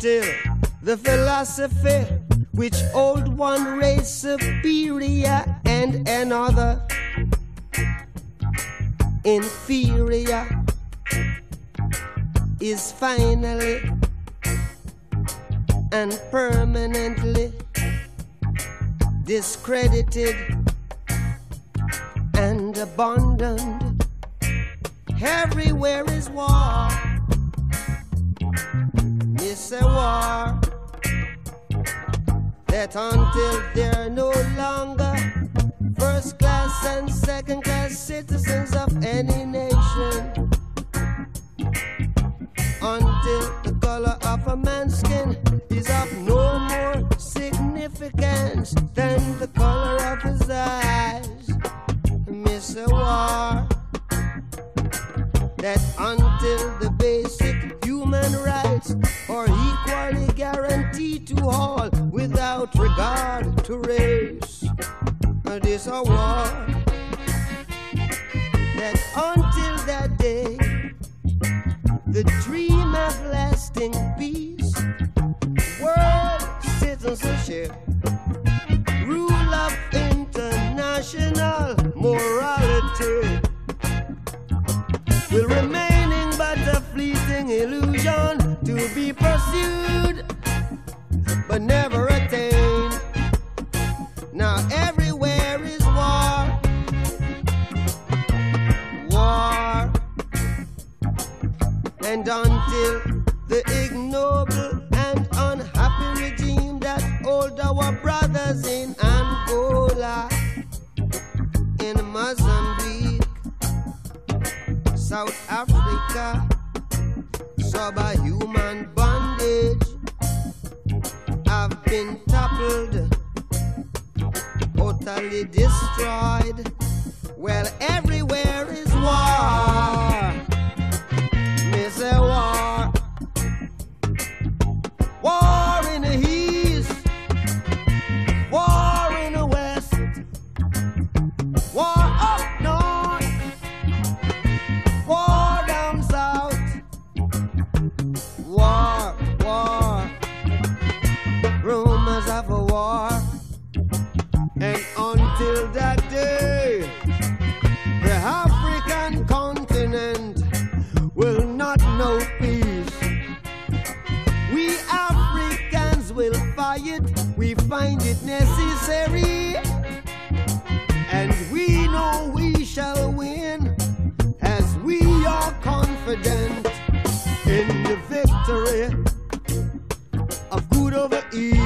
until the philosophy which old one race superior and another inferior is finally and permanently discredited and abandoned. Everywhere is war. It's a war that until they're no longer first class and second class citizens of any nation, until the color of a man's skin is of no more significance than the color of his eyes. Miss a war that until the basic human rights are equally guaranteed to all without regard to race. This a war that until that day, the dream of lasting peace, world citizenship, rule of international morality will remaining but a fleeting illusion to be pursued but never attained. Now everywhere is war, war, and until the ignoble and unhappy regime that hold our brothers in Angola, in Mozambique, South Africa, subhuman bondage have been toppled, totally destroyed. Well, everywhere is war. Miss a war. War in the east, war in the west, war up north, war down south, war, war, rumors of a war. And until that day, the African continent will not know peace. We Africans will fight, we find it necessary, and we know we shall win, as we are confident in the victory of good over evil.